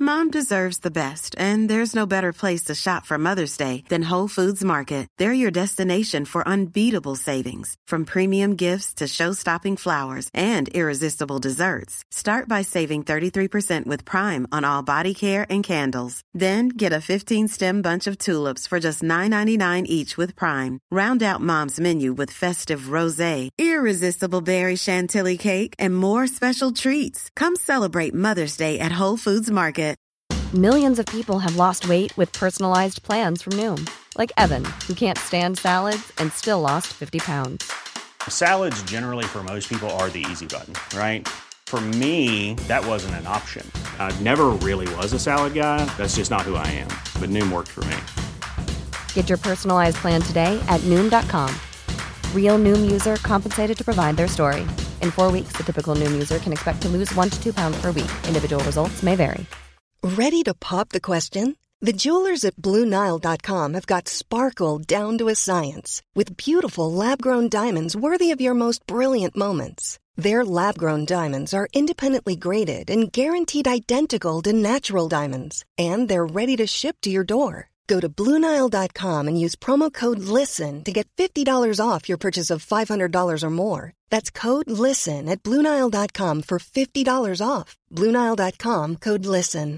Mom deserves the best, and there's no better place to shop for Mother's Day than Whole Foods Market. They're your destination for unbeatable savings, from premium gifts to show-stopping flowers and irresistible desserts. Start by saving 33% with Prime on all body care and candles. Then get a 15-stem bunch of tulips for just $9.99 each with Prime. Round out Mom's menu with festive rosé, irresistible berry chantilly cake, and more special treats. Come celebrate Mother's Day at Whole Foods Market. Millions of people have lost weight with personalized plans from Noom. Like Evan, who can't stand salads and still lost 50 pounds. Salads generally for most people are the easy button, right? For me, that wasn't an option. I never really was a salad guy. That's just not who I am. But Noom worked for me. Get your personalized plan today at Noom.com. Real Noom user compensated to provide their story. In 4 weeks, the typical Noom user can expect to lose 1 to 2 pounds per week. Individual results may vary. Ready to pop the question? The jewelers at BlueNile.com have got sparkle down to a science with beautiful lab-grown diamonds worthy of your most brilliant moments. Their lab-grown diamonds are independently graded and guaranteed identical to natural diamonds, and they're ready to ship to your door. Go to BlueNile.com and use promo code LISTEN to get $50 off your purchase of $500 or more. That's code LISTEN at BlueNile.com for $50 off. BlueNile.com, code LISTEN.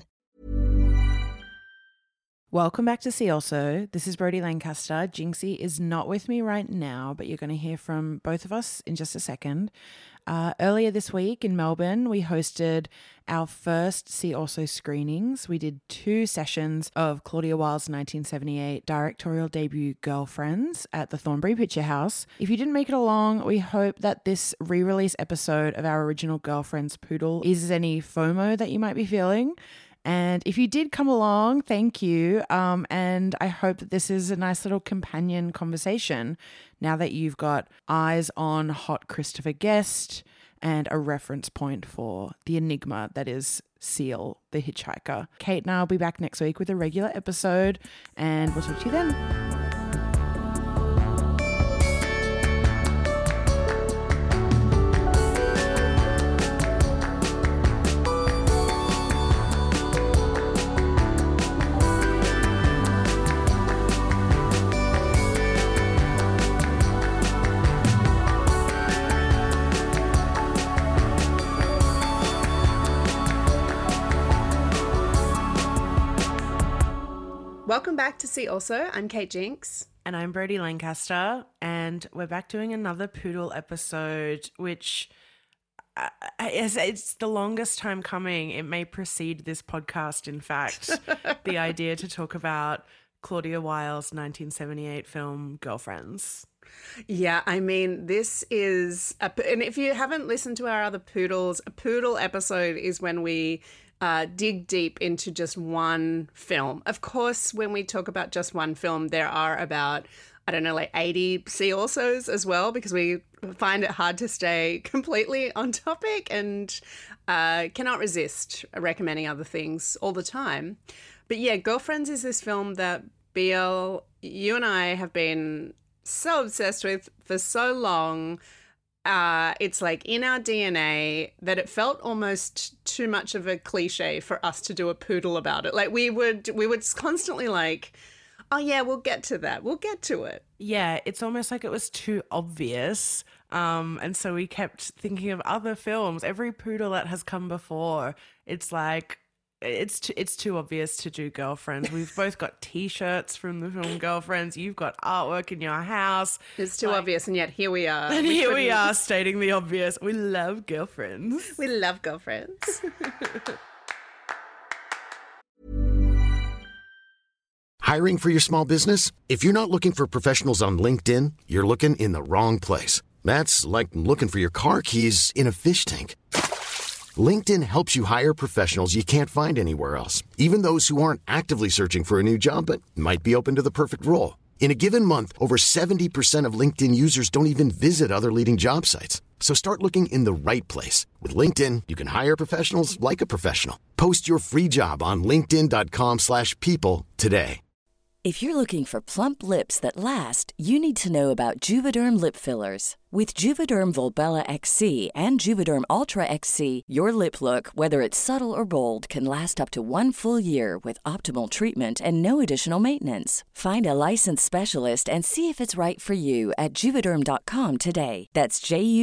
Welcome back to See Also. This is Brodie Lancaster. Jinxie is not with me right now, but you're going to hear from both of us in just a second. Earlier this week in Melbourne, we hosted our first See Also screenings. We did 2 sessions of Claudia Wilde's 1978 directorial debut Girlfriends at the Thornbury Picture House. If you didn't make it along, we hope that this re-release episode of our original Girlfriends Poodle eases any FOMO that you might be feeling. And if you did come along, thank you. And I hope that this is a nice little companion conversation now that you've got eyes on hot Christopher Guest and a reference point for the enigma that is Seal, the hitchhiker. Kate and I will be back next week with a regular episode, and we'll talk to you then. Welcome back to See Also. I'm Kate Jinks. And I'm Brodie Lancaster. And we're back doing another Poodle episode, which it's the longest time coming. It may precede this podcast, in fact. The idea to talk about Claudia Wilde's 1978 film Girlfriends. Yeah, I mean, this is, and if you haven't listened to our other Poodles, a Poodle episode is when we dig deep into just one film. Of course, when we talk about just one film, there are about, I don't know, like 80 See Alsos as well, because we find it hard to stay completely on topic and cannot resist recommending other things all the time. But yeah, Girlfriends is this film that BL, you and I have been so obsessed with for so long. It's like in our DNA that it felt almost too much of a cliche for us to do a poodle about it. Like we would constantly like, oh yeah, we'll get to that. We'll get to it. Yeah, it's almost like it was too obvious. And so we kept thinking of other films. Every poodle that has come before, it's like, it's too obvious to do Girlfriends. We've both got T-shirts from the film Girlfriends. You've got artwork in your house. It's too obvious, and yet here we are. And here we are stating the obvious. We love Girlfriends. We love Girlfriends. Hiring for your small business? If you're not looking for professionals on LinkedIn, you're looking in the wrong place. That's like looking for your car keys in a fish tank. LinkedIn helps you hire professionals you can't find anywhere else, even those who aren't actively searching for a new job but might be open to the perfect role. In a given month, over 70% of LinkedIn users don't even visit other leading job sites. So start looking in the right place. With LinkedIn, you can hire professionals like a professional. Post your free job on linkedin.com/people today. If you're looking for plump lips that last, you need to know about Juvederm lip fillers. With Juvederm Volbella XC and Juvederm Ultra XC, your lip look, whether it's subtle or bold, can last up to 1 full year with optimal treatment and no additional maintenance. Find a licensed specialist and see if it's right for you at Juvederm.com today. That's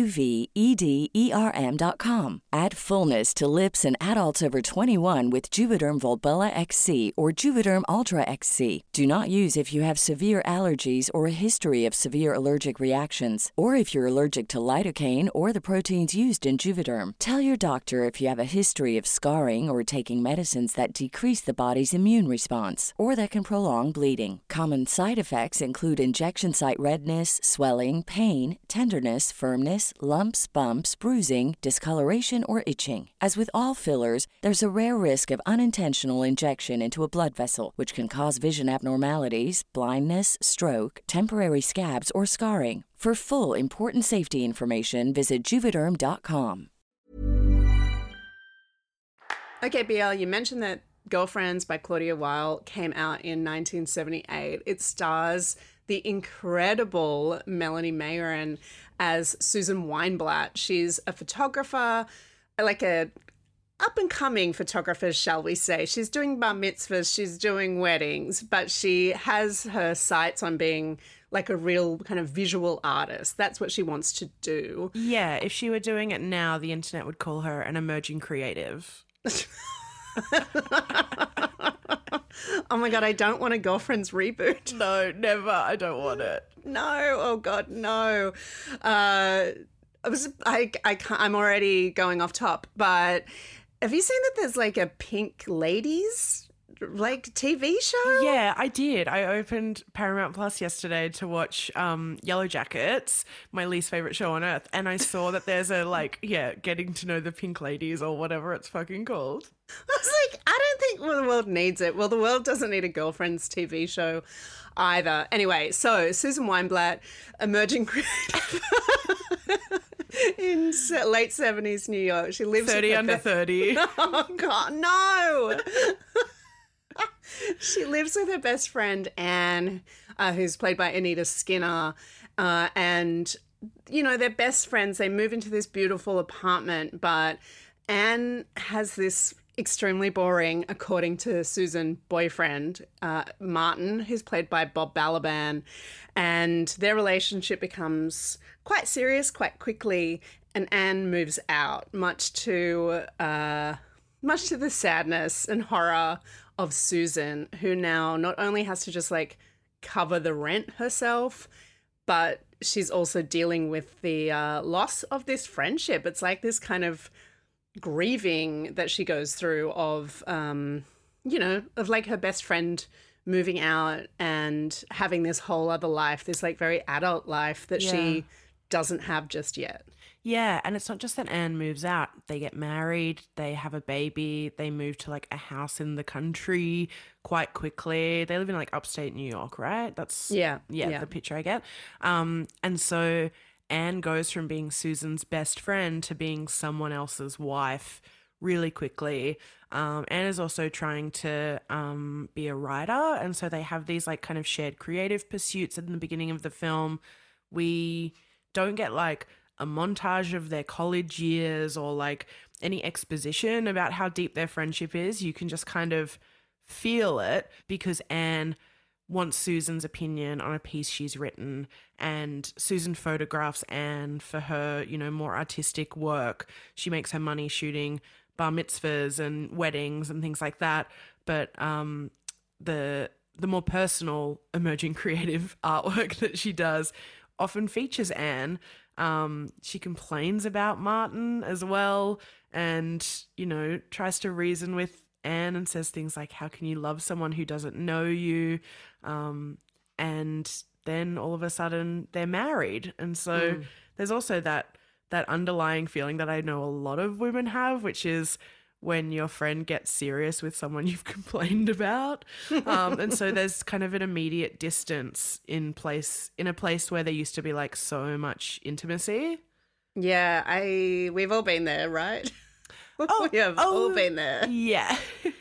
JUVEDERM.com. Add fullness to lips in adults over 21 with Juvederm Volbella XC or Juvederm Ultra XC. Do not use if you have severe allergies or a history of severe allergic reactions, or if you're allergic to lidocaine or the proteins used in Juvederm. Tell your doctor if you have a history of scarring or taking medicines that decrease the body's immune response or that can prolong bleeding. Common side effects include injection site redness, swelling, pain, tenderness, firmness, lumps, bumps, bruising, discoloration, or itching. As with all fillers, there's a rare risk of unintentional injection into a blood vessel, which can cause vision abnormalities, blindness, stroke, temporary scabs, or scarring. For full, important safety information, visit Juvederm.com. Okay, BL, you mentioned that Girlfriends by Claudia Weil came out in 1978. It stars the incredible Melanie Mayron as Susan Weinblatt. She's a photographer, like a up-and-coming photographer, shall we say. She's doing bar mitzvahs, she's doing weddings, but she has her sights on being like a real kind of visual artist. That's what she wants to do. Yeah, if she were doing it now, the internet would call her an emerging creative. Oh my God, I don't want a Girlfriends reboot. No, never. I don't want it. No, oh God, no. I'm already going off top, but have you seen that there's like a Pink Ladies like TV show? Yeah, I did. I opened Paramount Plus yesterday to watch Yellow Jackets, my least favorite show on earth, and I saw that there's a getting to know the Pink Ladies or whatever it's fucking called. I was like, I don't think the world needs it. Well, the world doesn't need a Girlfriends TV show either. Anyway, so Susan Weinblatt, emerging creative in late 70s New York. She lives 30 under 30. Oh God, no. She lives with her best friend, Anne, who's played by Anita Skinner. And, you know, they're best friends. They move into this beautiful apartment, but Anne has this extremely boring, according to Susan, boyfriend, Martin, who's played by Bob Balaban. And their relationship becomes quite serious quite quickly, and Anne moves out, much to the sadness and horror of Susan, who now not only has to just like cover the rent herself, but she's also dealing with the loss of this friendship. It's like this kind of grieving that she goes through of, of like her best friend moving out and having this whole other life, this like very adult life that she doesn't have just yet. Yeah, and it's not just that Anne moves out. They get married, they have a baby, they move to like a house in the country quite quickly. They live in like upstate New York, right? That's the picture I get. And so Anne goes from being Susan's best friend to being someone else's wife really quickly. Anne is also trying to be a writer, and so they have these like kind of shared creative pursuits in the beginning of the film. We don't get like a montage of their college years or like any exposition about how deep their friendship is. You can just kind of feel it because Anne wants Susan's opinion on a piece she's written, and Susan photographs Anne for her, more artistic work. She makes her money shooting bar mitzvahs and weddings and things like that. But the more personal emerging creative artwork that she does often features Anne. She complains about Martin as well, and, tries to reason with Anne and says things like, how can you love someone who doesn't know you? And then all of a sudden they're married. And so there's also that underlying feeling that I know a lot of women have, which is when your friend gets serious with someone you've complained about. And so there's kind of an immediate distance in a place where there used to be like so much intimacy. Yeah, we've all been there, right? We have all been there. Yeah.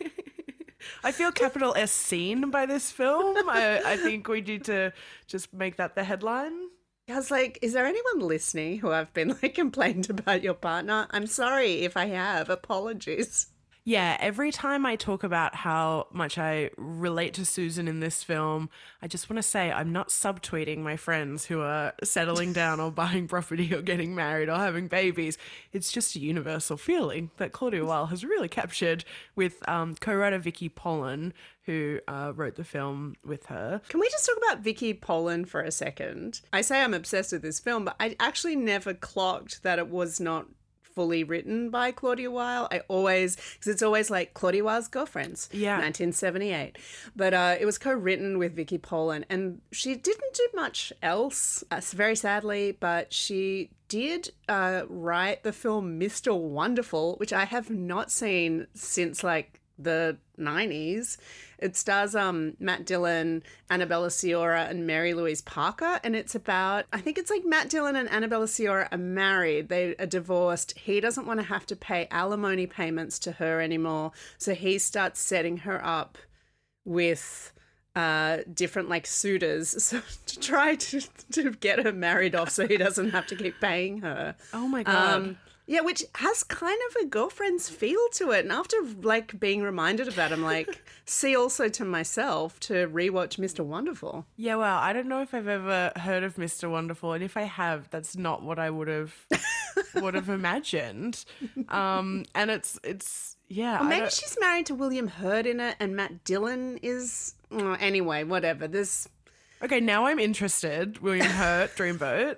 I feel capital S seen by this film. I think we need to just make that the headline. I was like, is there anyone listening who I've been like complained about your partner? I'm sorry if I have. Apologies. Yeah, every time I talk about how much I relate to Susan in this film, I just want to say I'm not subtweeting my friends who are settling down or buying property or getting married or having babies. It's just a universal feeling that Claudia Weil has really captured with co-writer Vicky Pollan, who wrote the film with her. Can we just talk about Vicky Pollan for a second? I say I'm obsessed with this film, but I actually never clocked that it was not fully written by Claudia Weil. Because it's always like Claudia Weil's Girlfriends, 1978. But it was co-written with Vicky Pollan, and she didn't do much else, very sadly, but she did write the film Mr. Wonderful, which I have not seen since like the 90s. It stars Matt Dillon, Annabella Sciorra, and Mary Louise Parker, and it's about, I think it's like Matt Dillon and Annabella Sciorra are married, they are divorced, he doesn't want to have to pay alimony payments to her anymore, so he starts setting her up with different like suitors so to try to get her married off so he doesn't have to keep paying her. Oh my God. Yeah, which has kind of a Girlfriends feel to it. And after like being reminded of that, I'm like, see also to myself to rewatch Mr. Wonderful. Yeah, well, I don't know if I've ever heard of Mr. Wonderful, and if I have, that's not what I would have imagined. And it's yeah. Or maybe she's married to William Hurt in it, and Matt Dillon is. Oh, anyway, whatever. Okay, now I'm interested. William Hurt, Dreamboat.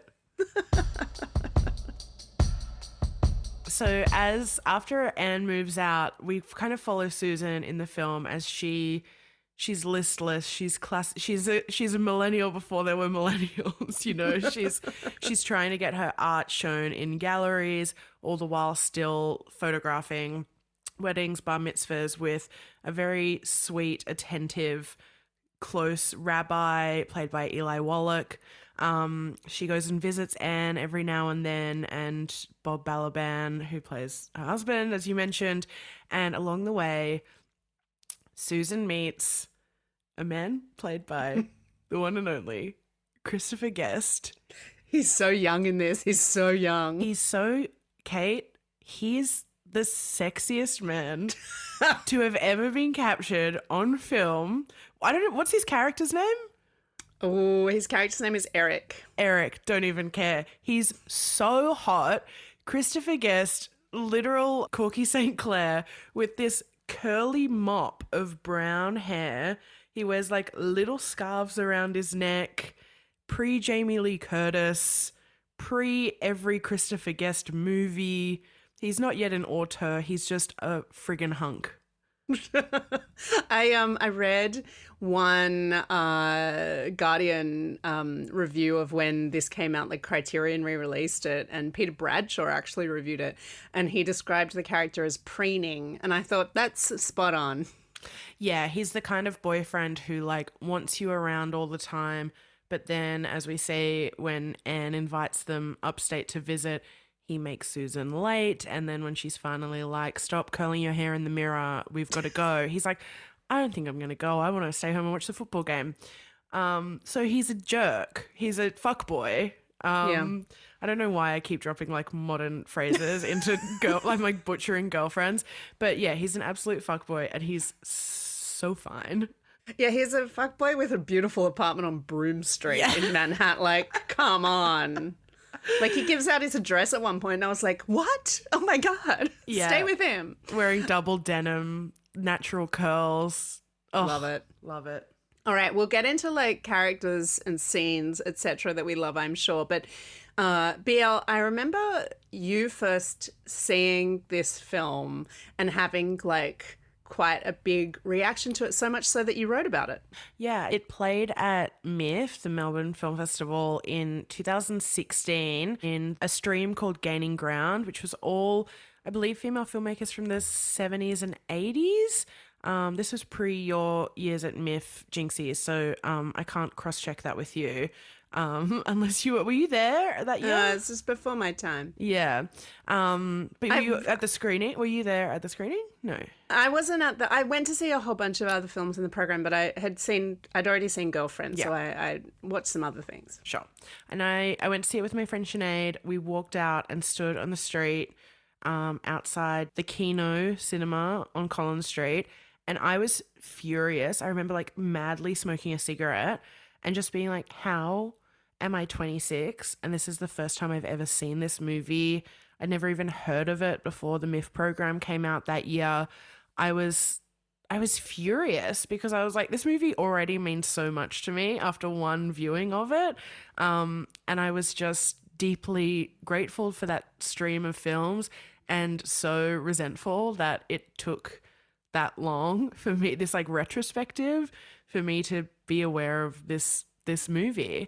So after Anne moves out, we kind of follow Susan in the film as she's listless. She's a millennial before there were millennials. You know, she's trying to get her art shown in galleries, all the while still photographing weddings, bar mitzvahs with a very sweet, attentive, close rabbi played by Eli Wallach. She goes and visits Anne every now and then, and Bob Balaban, who plays her husband, as you mentioned. And along the way, Susan meets a man played by the one and only Christopher Guest. He's so young in this. He's so young. Kate, he's the sexiest man to have ever been captured on film. I don't know, what's his character's name? Oh, his character's name is Eric. Eric, don't even care. He's so hot. Christopher Guest, literal Corky St. Clair, with this curly mop of brown hair. He wears like little scarves around his neck, pre-Jamie Lee Curtis, pre-every Christopher Guest movie. He's not yet an auteur. He's just a friggin' hunk. I read one Guardian review of when this came out, like Criterion re-released it, and Peter Bradshaw actually reviewed it, and he described the character as preening, and I thought that's spot on. Yeah, he's the kind of boyfriend who like wants you around all the time, but then, as we say, when Anne invites them upstate to visit, he makes Susan late, and then when she's finally like, stop curling your hair in the mirror, we've got to go, he's like, I don't think I'm going to go. I want to stay home and watch the football game. So he's a jerk. He's a fuckboy. I don't know why I keep dropping like modern phrases into I'm like butchering girlfriends. But yeah, he's an absolute fuckboy, and he's so fine. Yeah, he's a fuckboy with a beautiful apartment on Broome Street in Manhattan. Like, come on. Like, he gives out his address at one point, and I was like, what? Oh, my God. Yeah. Stay with him. Wearing double denim, natural curls. Oh, love it. Love it. All right, we'll get into, like, characters and scenes, etc. that we love, I'm sure. But, BL, I remember you first seeing this film and having, like, quite a big reaction to it, so much so that you wrote about it. Yeah, it played at MIFF, the Melbourne Film Festival, in 2016 in a stream called Gaining Ground, which was all, I believe, female filmmakers from the 70s and 80s. This was pre your years at MIF, Jinxie, so I can't cross-check that with you. Unless were you there that year? This is before my time. Yeah. But were you at the screening? Were you there at the screening? No. I wasn't I went to see a whole bunch of other films in the program, but I'd already seen Girlfriend, so I watched some other things. Sure. And I went to see it with my friend Sinead. We walked out and stood on the street outside the Kino Cinema on Collins Street, and I was furious. I remember like madly smoking a cigarette and just being like, how am I 26 and this is the first time I've ever seen this movie? I'd never even heard of it before the MIF program came out that year. I was furious because I was like, this movie already means so much to me after one viewing of it. And I was just deeply grateful for that stream of films and so resentful that it took that long for me, this like retrospective, for me to be aware of this movie.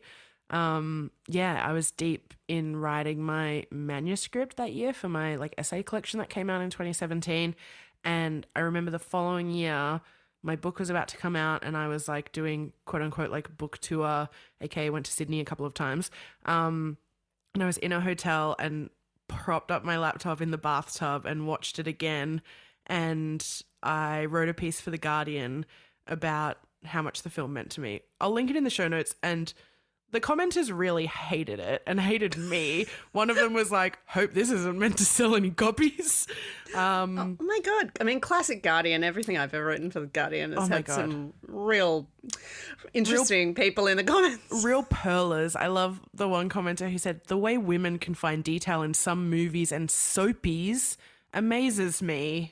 I was deep in writing my manuscript that year for my like essay collection that came out in 2017. And I remember the following year, my book was about to come out and I was like doing quote unquote like book tour, aka went to Sydney a couple of times. And I was in a hotel and propped up my laptop in the bathtub and watched it again. And I wrote a piece for The Guardian about how much the film meant to me. I'll link it in the show notes, and the commenters really hated it and hated me. One of them was like, hope this isn't meant to sell any copies. Oh my God. I mean, classic Guardian. Everything I've ever written for The Guardian has had some real interesting people in the comments. Real pearlers. I love the one commenter who said, the way women can find detail in some movies and soapies amazes me.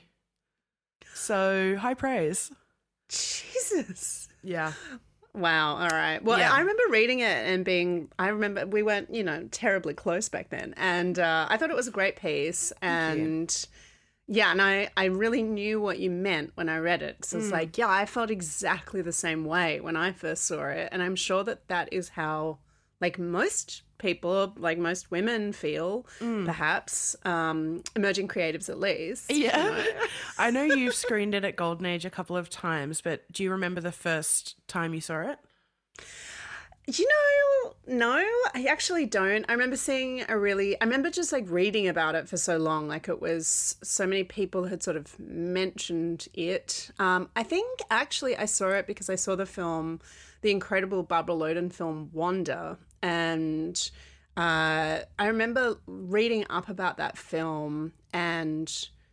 So, high praise. Jesus. Yeah. Wow. All right. Well, I remember reading it and I remember we weren't, terribly close back then. And I thought it was a great piece. And I really knew what you meant when I read it. So it's like, I felt exactly the same way when I first saw it. And I'm sure that is how like most people, like most women feel, perhaps, emerging creatives at least. Yeah. I know you've screened it at Golden Age a couple of times, but do you remember the first time you saw it? No, I actually don't. I remember I remember just like reading about it for so long. Like it was so many people had sort of mentioned it. I think actually I saw it because I saw the film, the incredible Barbara Loden film Wanda. And I remember reading up about that film and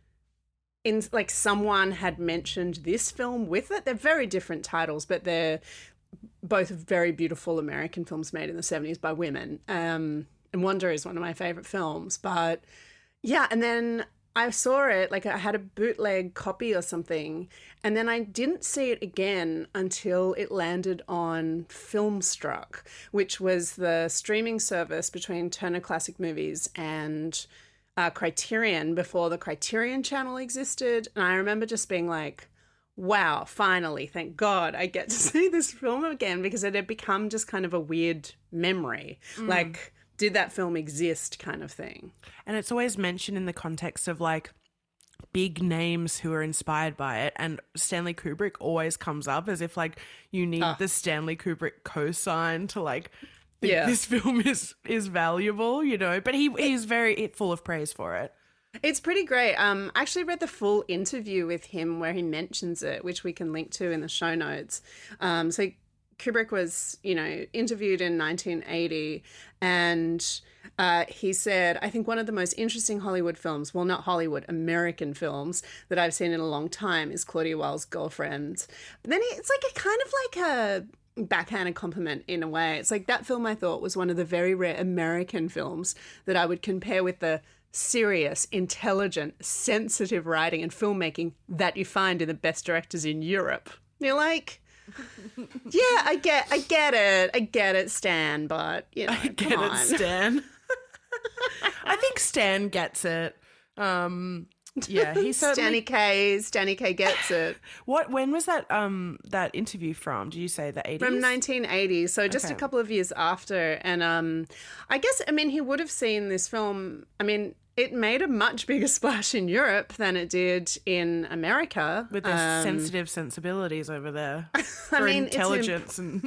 someone had mentioned this film with it. They're very different titles, but they're both very beautiful American films made in the 70s by women. And Wonder is one of my favorite films. But yeah, and then I saw it, like I had a bootleg copy or something, and then I didn't see it again until it landed on Filmstruck, which was the streaming service between Turner Classic Movies and Criterion before the Criterion Channel existed. And I remember just being like, wow, finally, thank God I get to see this film again, because it had become just kind of a weird memory. Like, did that film exist kind of thing. And it's always mentioned in the context of like big names who are inspired by it, and Stanley Kubrick always comes up as if like you need the Stanley Kubrick cosign to like think this film is valuable, but he's very full of praise for it. It's pretty great. I actually read the full interview with him where he mentions it, which we can link to in the show notes. So Kubrick was, interviewed in 1980, and he said, I think one of the most interesting Hollywood films, well, not Hollywood, American films that I've seen in a long time is Claudia Wilde's Girlfriend. But then it's like a kind of like a backhanded compliment in a way. It's like that film I thought was one of the very rare American films that I would compare with the serious, intelligent, sensitive writing and filmmaking that you find in the best directors in Europe. You're like, yeah, I get it, Stan, but I get it, Stan. I think Stan gets it. Yeah, he certainly. Stanny K gets it. When was that that interview from? Did you say the 80s? From 1980, so just a couple of years after. And I guess he would have seen this film. I mean, it made a much bigger splash in Europe than it did in America. With their sensitive sensibilities over there. I mean, intelligence and...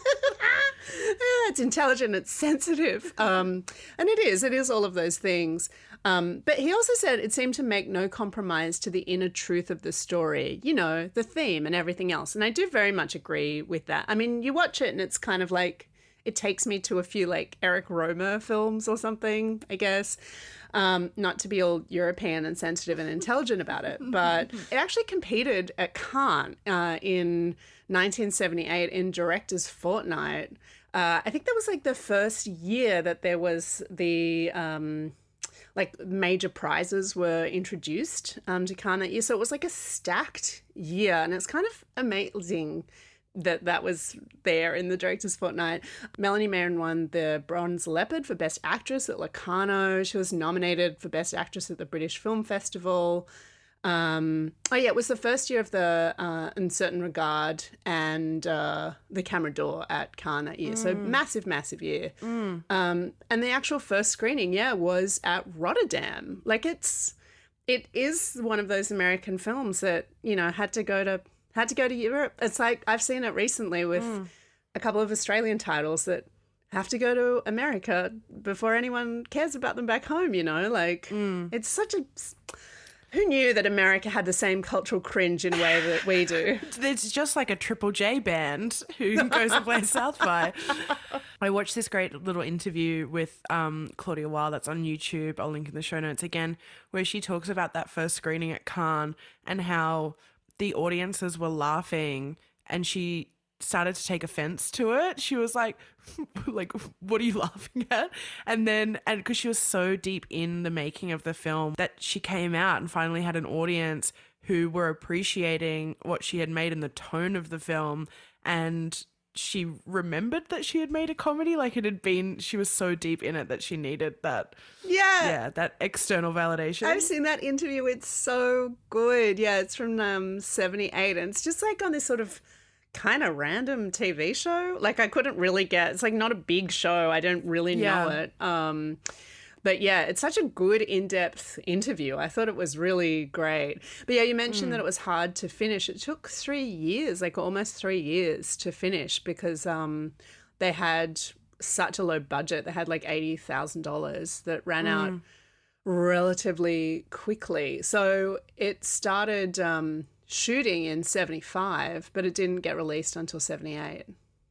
Yeah, it's intelligent, it's sensitive. And it is all of those things. But he also said it seemed to make no compromise to the inner truth of the story, you know, the theme and everything else. And I do very much agree with that. I mean, you watch it and it's kind of like, it takes me to a few like Eric Romer films or something, I guess. Not to be all European and sensitive and intelligent about it, but it actually competed at Cannes in 1978 in Director's Fortnight. I think that was like the first year that there was the like major prizes were introduced to Cannes that year. So it was like a stacked year, and it's kind of amazing that was there in the Director's Fortnight. Melanie Mayron won the Bronze Leopard for Best Actress at Locarno. She was nominated for Best Actress at the British Film Festival. It was the first year of the In Certain Regard and the Camera d'Or at Cannes that year. So massive year. And the actual first screening, was at Rotterdam. Like it is one of those American films that, you know, had to go to Europe. It's like I've seen it recently with a couple of Australian titles that have to go to America before anyone cares about them back home, you know? Like it's such a... Who knew that America had the same cultural cringe in a way that we do? It's just like a Triple J band who goes and plays South by. I watched this great little interview with Claudia Weil that's on YouTube. I'll link in the show notes again, where she talks about that first screening at Cannes and how the audiences were laughing and she started to take offense to it. She was like, what are you laughing at? And because she was so deep in the making of the film that she came out and finally had an audience who were appreciating what she had made and the tone of the film. And she remembered that she had made a comedy, like it had been, she was so deep in it that she needed that. Yeah, that external validation. I've seen that interview. It's so good. Yeah, it's from 78 and it's just like on this sort of kind of random TV show. Like I couldn't really it's like not a big show. I don't really know it. But yeah, it's such a good in-depth interview. I thought it was really great. But yeah, you mentioned that it was hard to finish. It took 3 years, like almost 3 years to finish because they had such a low budget. They had like $80,000 that ran out relatively quickly. So it started shooting in 75, but it didn't get released until 78.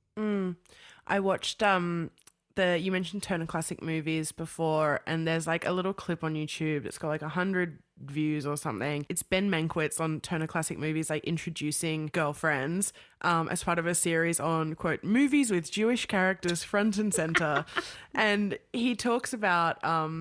I watched you mentioned Turner Classic Movies before, and there's like a little clip on YouTube that's got like 100 views or something. It's Ben Mankiewicz on Turner Classic Movies, like introducing Girlfriends as part of a series on, quote, movies with Jewish characters front and center. And he talks about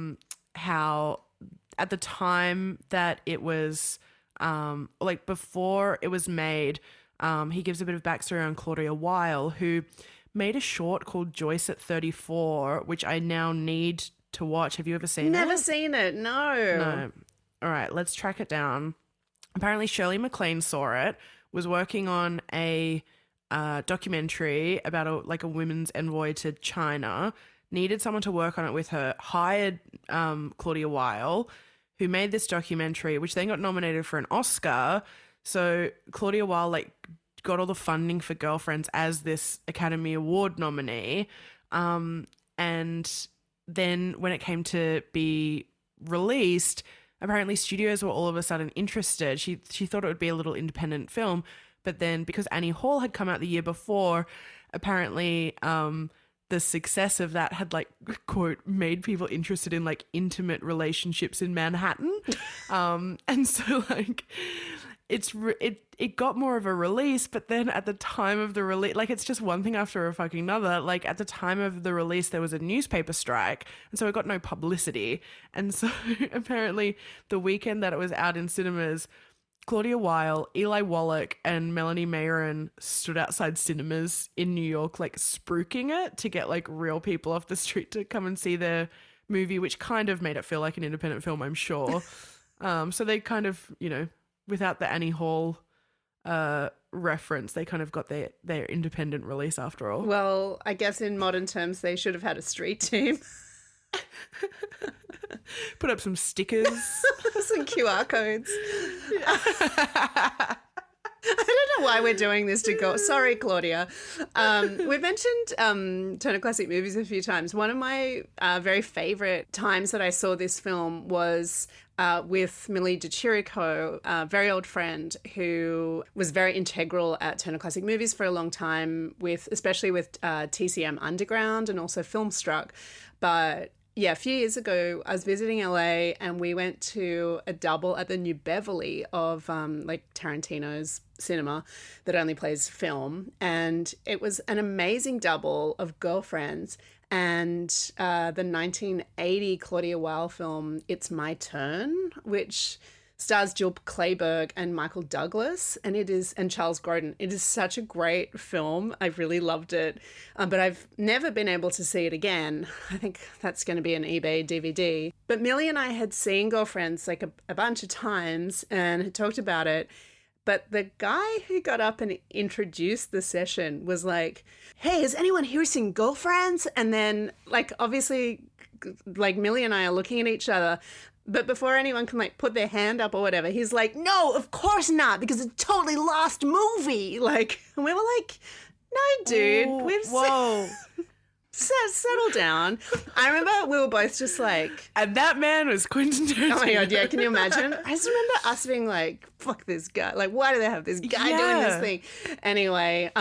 how at the time that it was like before it was made, he gives a bit of backstory on Claudia Weil, who made a short called Joyce at 34, which I now need to watch. Have you ever seen it? Never seen it, no. All right, let's track it down. Apparently Shirley MacLaine saw it, was working on a documentary about a women's envoy to China, needed someone to work on it with her, hired Claudia Weil, who made this documentary, which then got nominated for an Oscar. So Claudia Weil got all the funding for Girlfriends as this Academy Award nominee. And then when it came to be released, apparently studios were all of a sudden interested. She thought it would be a little independent film, but then because Annie Hall had come out the year before, apparently the success of that had quote made people interested in intimate relationships in Manhattan. And so it got more of a release, but then at the time of the release, it's just one thing after a fucking another. At the time of the release, there was a newspaper strike, and so it got no publicity. And so apparently the weekend that it was out in cinemas, Claudia Weil, Eli Wallach, and Melanie Mayron stood outside cinemas in New York, spruiking it to get real people off the street to come and see their movie, which kind of made it feel like an independent film, I'm sure. So they kind of, without the Annie Hall reference, they kind of got their independent release after all. Well, I guess in modern terms, they should have had a street team. Put up some stickers. Some QR codes. I don't know why we're doing this to go. Sorry, Claudia. We've mentioned Turner Classic Movies a few times. One of my very favourite times that I saw this film was with Millie DeChirico, a very old friend who was very integral at Turner Classic Movies for a long time, especially with TCM Underground and also Filmstruck. But yeah, a few years ago, I was visiting LA and we went to a double at the New Beverly of like Tarantino's cinema that only plays film. And it was an amazing double of Girlfriends and the 1980 Claudia Weil film, It's My Turn, which stars Jill Clayburgh and Michael Douglas, and Charles Grodin. It is such a great film. I really loved it, but I've never been able to see it again. I think that's going to be an eBay DVD. But Millie and I had seen Girlfriends like a bunch of times and had talked about it. But the guy who got up and introduced the session was like, "Hey, has anyone here seen Girlfriends?" And then, like, obviously, like Millie and I are looking at each other. But before anyone can like put their hand up or whatever, he's like, "No, of course not, because it's a totally lost movie." Like, and we were like, "No, dude, whoa, settle down." I remember we were both just like, and that man was Quentin Tarantino. oh my God, yeah, can you imagine? I just remember us being like, "Fuck this guy! Like, why do they have this guy doing this thing?" Anyway,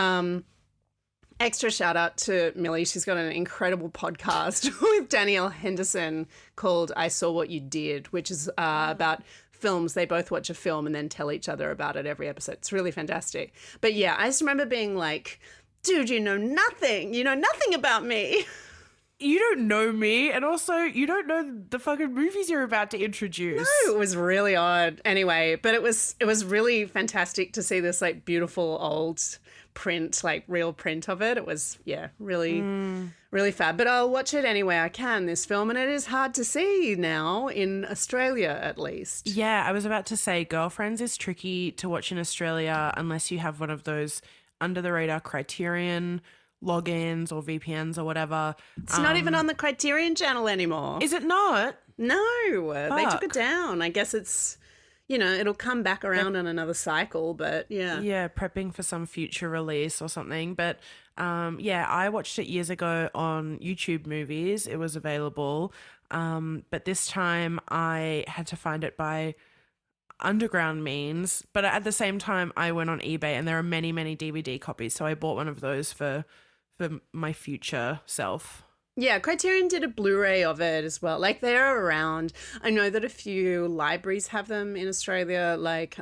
extra shout out to Millie. She's got an incredible podcast with Danielle Henderson called I Saw What You Did, which is about films. They both watch a film and then tell each other about it every episode. It's really fantastic. But yeah, I just remember being like, "Dude, you know nothing. You know nothing about me." You don't know me, and also you don't know the fucking movies you're about to introduce. No, it was really odd. Anyway, but it was really fantastic to see this like beautiful old print, like real print of it. It was, yeah, really fab. But I'll watch it anyway I can, this film, and it is hard to see now in Australia at least. Yeah, I was about to say Girlfriends is tricky to watch in Australia unless you have one of those under the radar Criterion logins or VPNs or whatever. It's not even on the Criterion channel anymore. Is it not? No, they took Fuck. it down. I guess it's, you know, it'll come back around in another cycle, but yeah. Yeah, prepping for some future release or something. But yeah, I watched it years ago on YouTube Movies. It was available. But this time I had to find it by underground means. But at the same time, I went on eBay and there are many, many DVD copies. So I bought one of those for my future self. Yeah, Criterion did a Blu-ray of it as well. Like, they're around. I know that a few libraries have them in Australia, like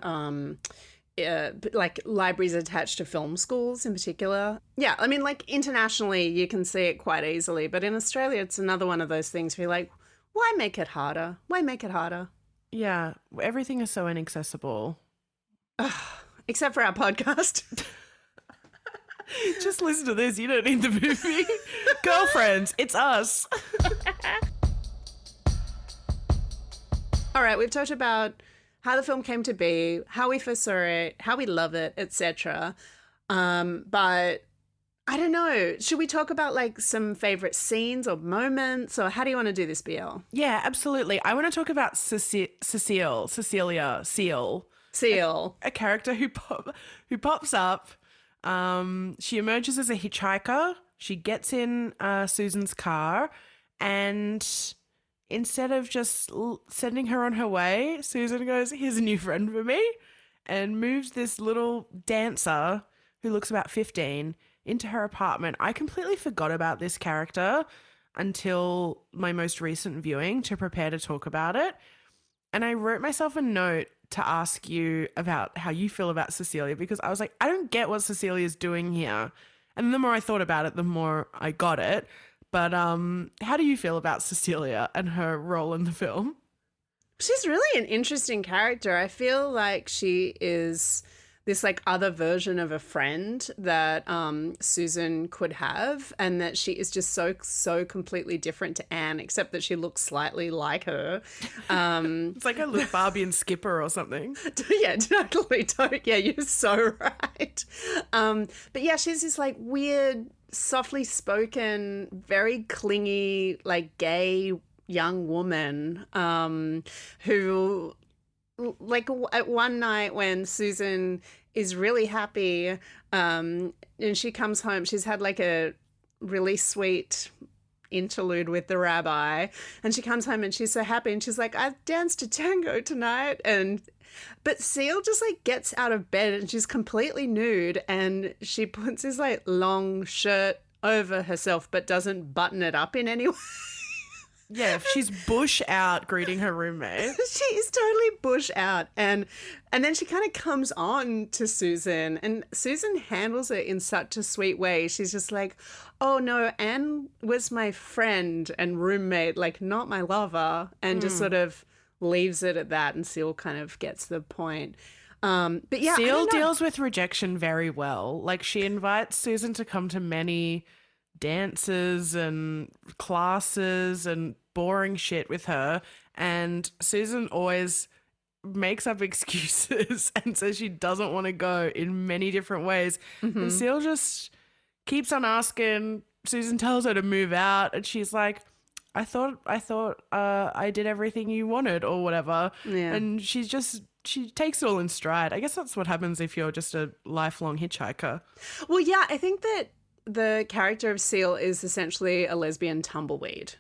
libraries attached to film schools in particular. Yeah, I mean, like, internationally, you can see it quite easily. But in Australia, it's another one of those things where you're like, why make it harder? Why make it harder? Yeah, everything is so inaccessible. Except for our podcast. Just listen to this. You don't need the movie. Girlfriends, it's us. All right, we've talked about how the film came to be, how we first saw it, how we love it, etc. But I don't know. Should we talk about like some favorite scenes or moments, or how do you want to do this, BL? Yeah, absolutely. I want to talk about Cecilia Seal, a character who pops up. She emerges as a hitchhiker. She gets in Susan's car, and instead of just sending her on her way, Susan goes, "Here's a new friend for me," and moves this little dancer who looks about 15 into her apartment. I completely forgot about this character until my most recent viewing to prepare to talk about it. And I wrote myself a note to ask you about how you feel about Cecilia, because I was like, I don't get what Cecilia's doing here. And the more I thought about it, the more I got it. But how do you feel about Cecilia and her role in the film? She's really an interesting character. I feel like she is this like other version of a friend that Susan could have, and that she is just so completely different to Anne, except that she looks slightly like her. It's like a little Barbie and Skipper or something. Yeah, totally. Yeah, you're so right. But yeah, she's this like weird, softly spoken, very clingy, like gay young woman who, like, at one night when Susan is really happy and she comes home, she's had like a really sweet interlude with the rabbi, and she comes home and she's so happy and she's like, I danced a tango tonight, but Seal just like gets out of bed and she's completely nude and she puts this like long shirt over herself but doesn't button it up in any way. Yeah, she's bush out greeting her roommate. She is totally bush out. And then she kind of comes on to Susan, and Susan handles it in such a sweet way. She's just like, oh no, Anne was my friend and roommate, like not my lover, and just sort of leaves it at that, and Seal kind of gets the point. But yeah, Seal deals with rejection very well. Like, she invites Susan to come to many dances and classes and boring shit with her, and Susan always makes up excuses and says she doesn't want to go in many different ways. And Seal just keeps on asking. Susan tells her to move out, and she's like, I thought I did everything you wanted or whatever. Yeah. And she takes it all in stride. I guess that's what happens if you're just a lifelong hitchhiker. Well, yeah, I think that the character of Seal is essentially a lesbian tumbleweed.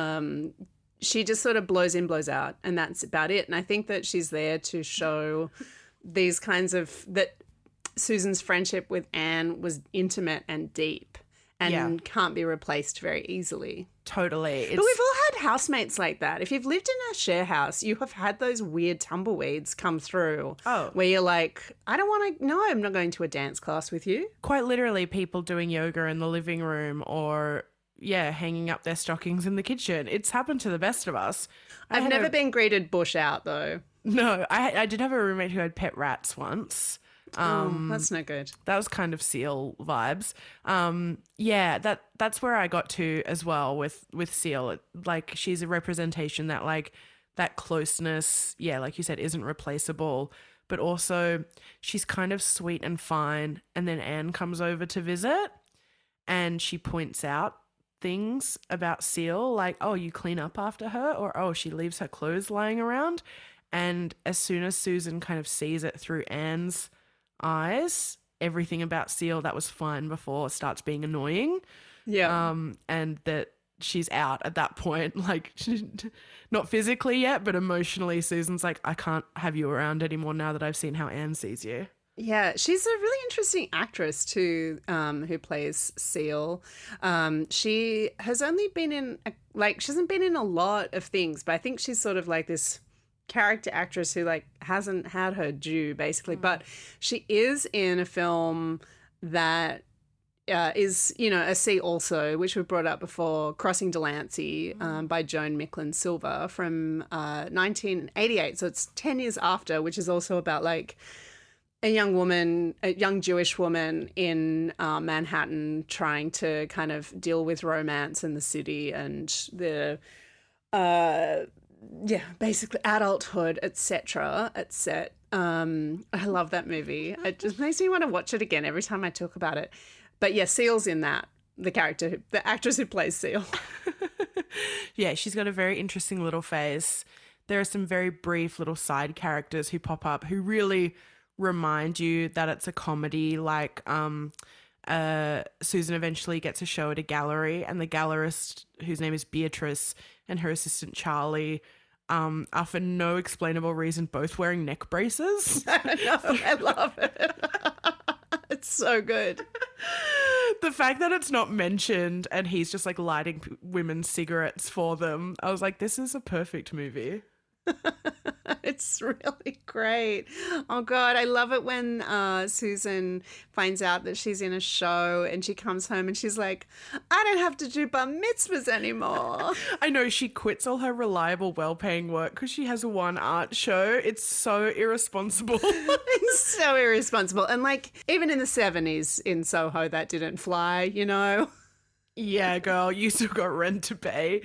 She just sort of blows in, blows out, and that's about it. And I think that she's there to show these kinds of, that Susan's friendship with Anne was intimate and deep and can't be replaced very easily. Totally. But we've all had housemates like that. If you've lived in a share house, you have had those weird tumbleweeds come through where you're like, I don't want to, no, I'm not going to a dance class with you. Quite literally, people doing yoga in the living room or, hanging up their stockings in the kitchen. It's happened to the best of us. I've never been greeted bush out, though. No, I did have a roommate who had pet rats once. That's no good. That was kind of Seal vibes. That's where I got to as well with Seal. Like, she's a representation that, like, that closeness, like you said, isn't replaceable. But also she's kind of sweet and fine. And then Anne comes over to visit and she points out things about Seal, like, oh, you clean up after her, or oh, she leaves her clothes lying around. And as soon as Susan kind of sees it through Anne's eyes, everything about Seal that was fine before starts being annoying. Yeah. And that she's out at that point, like, not physically yet, but emotionally, Susan's like, I can't have you around anymore now that I've seen how Anne sees you. Yeah, she's a really interesting actress too, who plays Seal. She has only been in, she hasn't been in a lot of things, but I think she's sort of like this character actress who, like, hasn't had her due, basically. But she is in a film that is, a See Also, which we've brought up before, Crossing Delancey, by Joan Micklin Silver from 1988. So it's 10 years after, which is also about, like, a young Jewish woman in Manhattan trying to kind of deal with romance in the city and the, basically adulthood, etc. I love that movie. It just makes me want to watch it again every time I talk about it. But yeah, Seal's in that, the actress who plays Seal. Yeah, she's got a very interesting little face. There are some very brief little side characters who pop up who really remind you that it's a comedy. Like Susan eventually gets a show at a gallery, and the gallerist, whose name is Beatrice, and her assistant Charlie are for no explainable reason both wearing neck braces. I love it. It's so good. The fact that it's not mentioned and he's just like lighting women's cigarettes for them, I was like, this is a perfect movie. It's really great. Oh God, I love it when Susan finds out that she's in a show and she comes home and she's like, I don't have to do bar mitzvahs anymore. I know, she quits all her reliable, well-paying work because she has one art show. It's so irresponsible. It's so irresponsible. And like, even in the 70s in Soho, that didn't fly, you know? Yeah, girl, you still got rent to pay.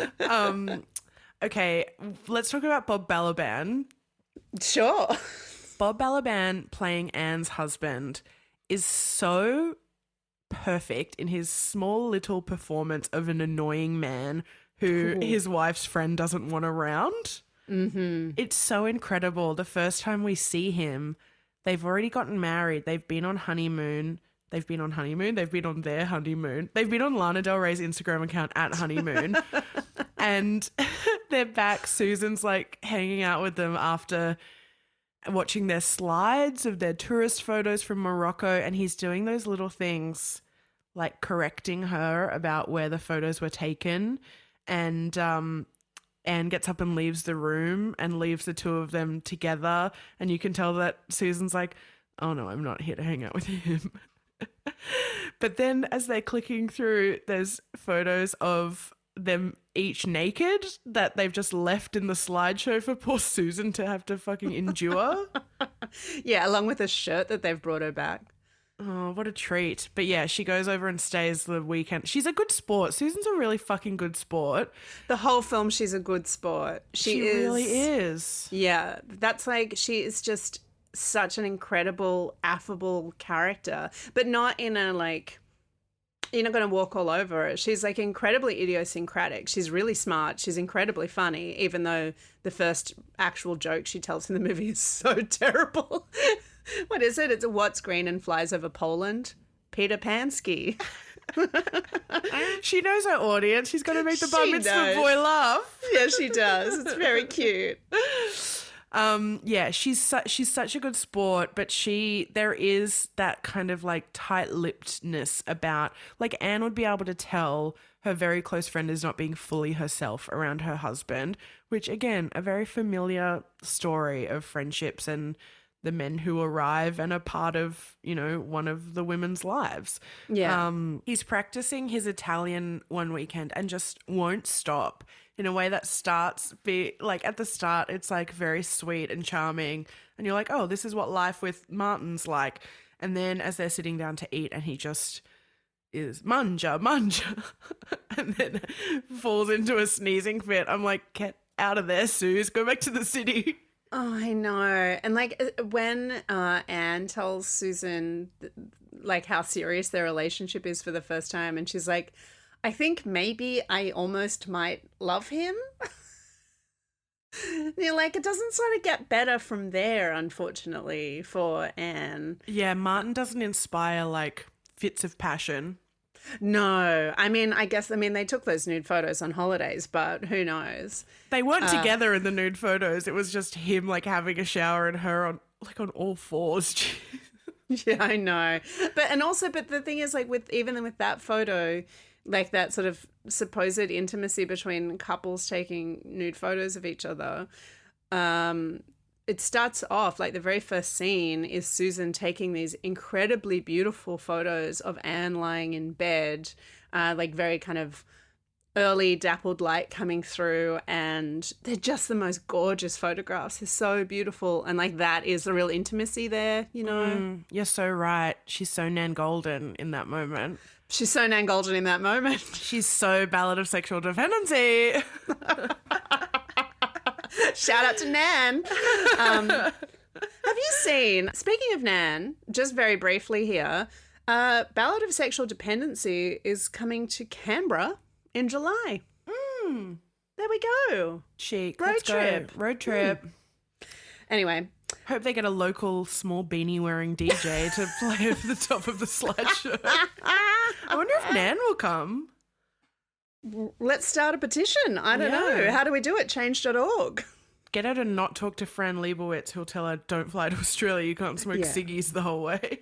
Okay, let's talk about Bob Balaban. Sure. Bob Balaban playing Anne's husband is so perfect in his small little performance of an annoying man who his wife's friend doesn't want around. Mm-hmm. It's so incredible. The first time we see him, they've already gotten married. They've been on honeymoon. They've been on their honeymoon. They've been on Lana Del Rey's Instagram account at honeymoon. And they're back. Susan's like hanging out with them after watching their slides of their tourist photos from Morocco. And he's doing those little things like correcting her about where the photos were taken. And Anne gets up and leaves the room and leaves the two of them together. And you can tell that Susan's like, oh no, I'm not here to hang out with him. But then as they're clicking through, there's photos of them each naked that they've just left in the slideshow for poor Susan to have to fucking endure. Yeah, along with a shirt that they've brought her back. Oh, what a treat. But yeah, she goes over and stays the weekend. She's a good sport. Susan's a really fucking good sport. The whole film, she's a good sport. She really is. Yeah, that's like, she is just such an incredible, affable character, but not in a like, you're not going to walk all over her. She's like incredibly idiosyncratic. She's really smart. She's incredibly funny, even though the first actual joke she tells in the movie is so terrible. What is it? It's what's green and flies over Poland? Peter Pansky. She knows her audience. She's going to make the bar mitzvah boy laugh. Yeah, she does. It's very cute. Yeah, she's such a good sport, but there is that kind of like tight-lippedness about, like, Anne would be able to tell her very close friend is not being fully herself around her husband, which again, a very familiar story of friendships and the men who arrive and are part of, you know, one of the women's lives. Yeah. He's practicing his Italian one weekend and just won't stop in a way that at the start, it's like very sweet and charming. And you're like, oh, this is what life with Martin's like. And then as they're sitting down to eat and he just is manja, and then falls into a sneezing fit. I'm like, get out of there, Suze. Go back to the city. Oh, I know. And like when Anne tells Susan like how serious their relationship is for the first time, and she's like, I think maybe I almost might love him. You're like, it doesn't sort of get better from there, unfortunately, for Anne. Yeah, Martin doesn't inspire like fits of passion. No. I mean, they took those nude photos on holidays, but who knows? They weren't together in the nude photos. It was just him like having a shower and her on all fours. Yeah, I know. But the thing is, like, even with that photo, like that sort of supposed intimacy between couples taking nude photos of each other, it starts off, like the very first scene is Susan taking these incredibly beautiful photos of Anne lying in bed, like very kind of early dappled light coming through, and they're just the most gorgeous photographs. They're so beautiful, and like that is the real intimacy there, you know? You're so right. She's so Nan Golden in that moment. She's so Nan Golden in that moment. She's so Ballad of Sexual Dependency. Shout out to Nan. Have you seen, speaking of Nan, just very briefly here, Ballad of Sexual Dependency is coming to Canberra in July. There we go. Chic. Road trip. Road trip. Anyway. Hope they get a local small beanie wearing DJ to play over the top of the slideshow. I wonder if Nan will come. Let's start a petition. I don't know. How do we do it? Change.org. Get her to not talk to Fran Lebowitz, who'll tell her, don't fly to Australia, you can't smoke ciggies the whole way.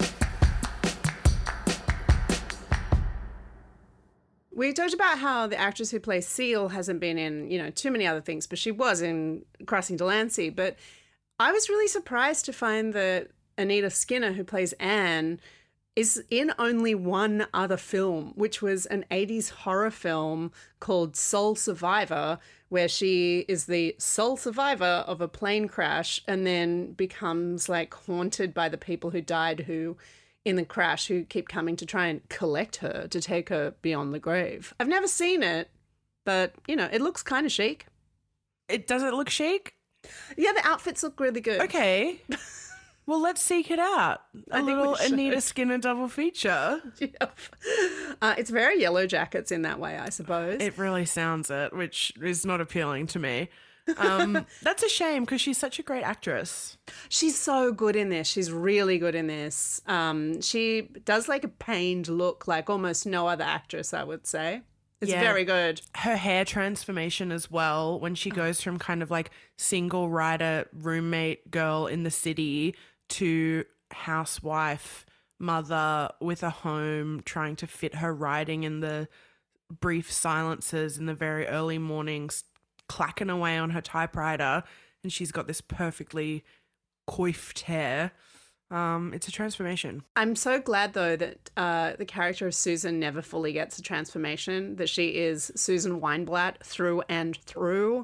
We talked about how the actress who plays Seal hasn't been in, you know, too many other things, but she was in Crossing Delancey. But I was really surprised to find that Anita Skinner, who plays Anne, is in only one other film, which was an 80s horror film called Soul Survivor, where she is the sole survivor of a plane crash and then becomes like haunted by the people who died in the crash, who keep coming to try and collect her to take her beyond the grave. I've never seen it, but, you know, it looks kind of chic. Does it look chic? Yeah, the outfits look really good. Okay. Well, let's seek it out. A little Anita Skinner double feature. Yep. It's very Yellow Jackets in that way, I suppose. It really sounds it, which is not appealing to me. That's a shame because she's such a great actress. She's so good in this. She's really good in this. She does like a pained look like almost no other actress, I would say. It's very good. Her hair transformation as well, when she goes from kind of like single rider roommate girl in the city to housewife mother with a home, trying to fit her writing in the brief silences in the very early mornings, clacking away on her typewriter, and she's got this perfectly coiffed hair. It's a transformation. I'm so glad, though, that the character of Susan never fully gets a transformation, that she is Susan Weinblatt through and through.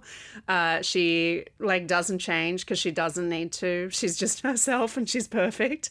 She, like, doesn't change because she doesn't need to. She's just herself and she's perfect.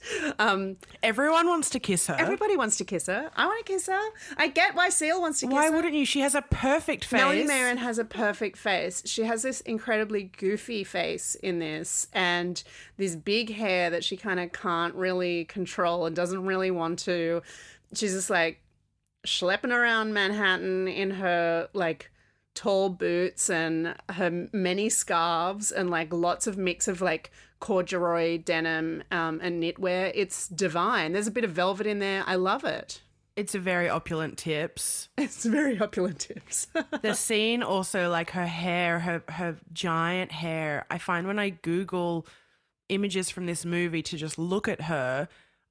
Everyone wants to kiss her. Everybody wants to kiss her. I want to kiss her. I get why Seal wants to kiss her. Why wouldn't you? She has a perfect face. Melanie Mayron has a perfect face. She has this incredibly goofy face in this and this big hair that she kind of can't really control and doesn't really want to. She's just like schlepping around Manhattan in her like tall boots and her many scarves and like lots of mix of like corduroy denim and knitwear. It's divine. There's a bit of velvet in there. I love it. It's a very opulent tips. It's very opulent tips. The scene also, like her hair, her giant hair. I find when I Google images from this movie to just look at her,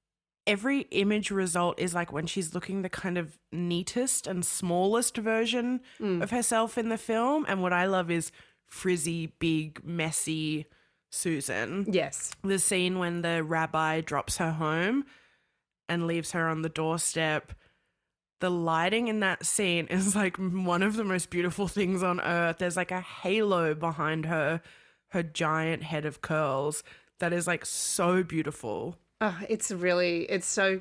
every image result is like when she's looking the kind of neatest and smallest version of herself in the film. And what I love is frizzy, big, messy Susan. Yes. The scene when the rabbi drops her home and leaves her on the doorstep. The lighting in that scene is like one of the most beautiful things on earth. There's like a halo behind her giant head of curls that is like so beautiful. Oh, it's so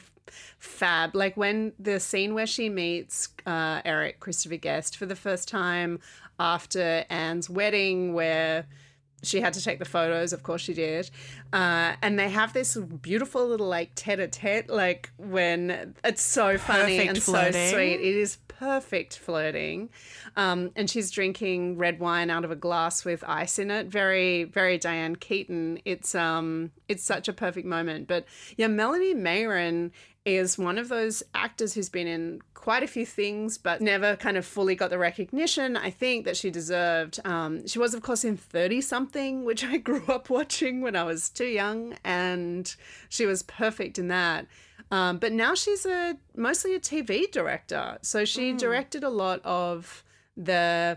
fab. Like when the scene where she meets Eric Christopher Guest for the first time after Anne's wedding, where she had to take the photos, of course she did. And they have this beautiful little like tete-a-tete, like when it's so funny Perfect and flirting. so sweet. It is perfect flirting. And she's drinking red wine out of a glass with ice in it. Very, very Diane Keaton. It's such a perfect moment. But yeah, Melanie Mayron is one of those actors who's been in quite a few things but never kind of fully got the recognition I think that she deserved. She was, of course, in 30-something, which I grew up watching when I was too young, and she was perfect in that. But now she's mostly a TV director. So she directed a lot of the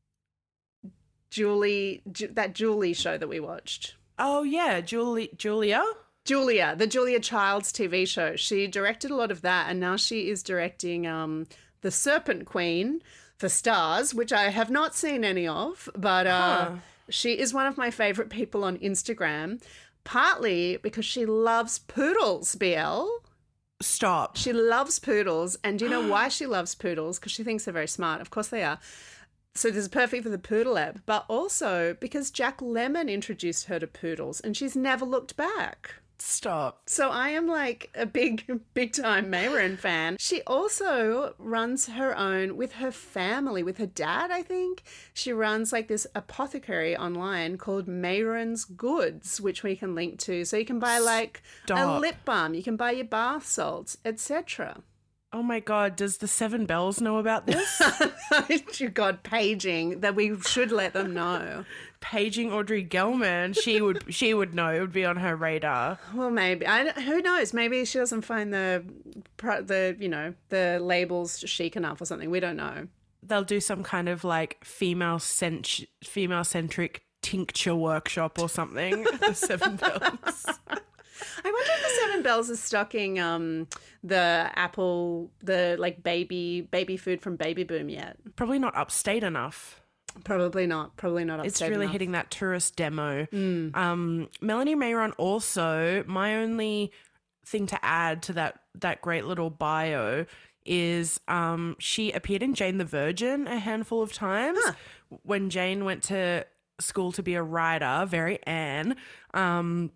Julie show that we watched. Oh, yeah, Julia? Julia, the Julia Childs TV show. She directed a lot of that, and now she is directing The Serpent Queen for Starz, which I have not seen any of, but she is one of my favourite people on Instagram, partly because she loves poodles, BL. Stop. She loves poodles, and do you know why she loves poodles? Because she thinks they're very smart. Of course they are. So this is perfect for the Poodle app, but also because Jack Lemmon introduced her to poodles, and she's never looked back. Stop. So I am like a big time Mayron fan. She also runs her own with her family, with her dad, I think. She runs like this apothecary online called Mayron's Goods, which we can link to. So you can buy like a lip balm, you can buy your bath salts, etc. Oh my God, does the Seven Bells know about this? You God, paging, that we should let them know. Paging Audrey Gelman, she would know. It would be on her radar. Well, maybe. Who knows? Maybe she doesn't find the labels chic enough or something. We don't know. They'll do some kind of like female-centric tincture workshop or something. The Seven Bells. I wonder if the Seven Bells is stocking the Apple, the like baby food from Baby Boom yet. Probably not upstate enough. Probably not upstate It's really enough. hitting that tourist demo. Melanie Mayron also, my only thing to add to that great little bio is she appeared in Jane the Virgin a handful of times. When Jane went to school to be a writer, very Anne.